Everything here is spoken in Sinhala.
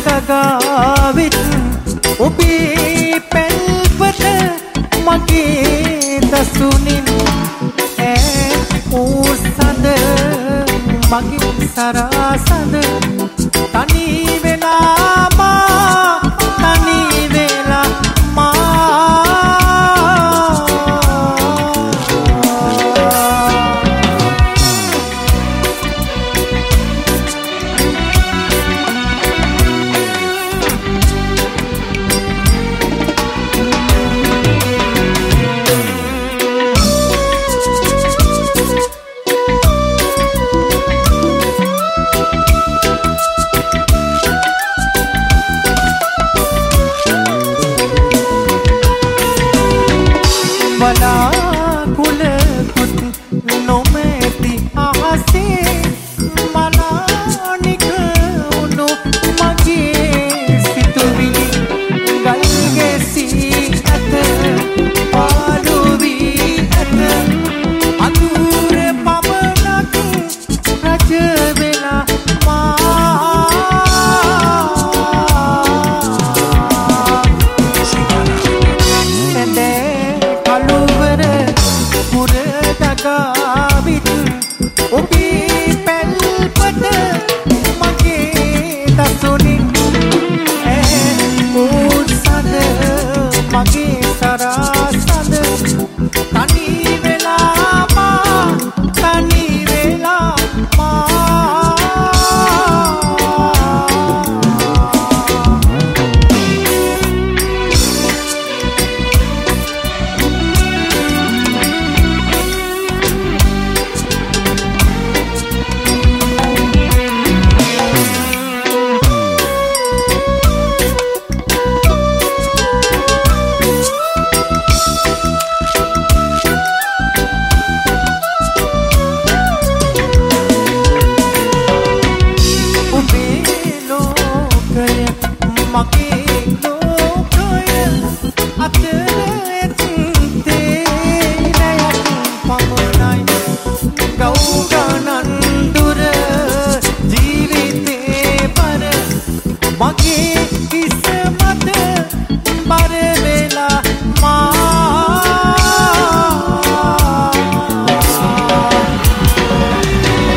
දගාවිත් ඔබේ පැල්පත මගේ දසුනින් ඌ සඳ මගේ සරසඳ තනි වෙලා මා තනි වෙලා වලාකුළකුත් නොමැති අහසේ මනානික වුණු මගේ සිතුවිලි ගල් ගැසී ඇත පාළු වී ඇත අඳුර පමණක් රජ වෙලා දගාවිත් ඔබේ පැල්පත මගේ දසුනින් ඌ සඳ මගේ සරසඳ තනි වෙලා මා තනි වෙලා මගේ ලෝකය අතර ඇත්තේ රැයක් පමණයි ගව් ගණන් දුර ජීවිතේ පර මගේ කිස මත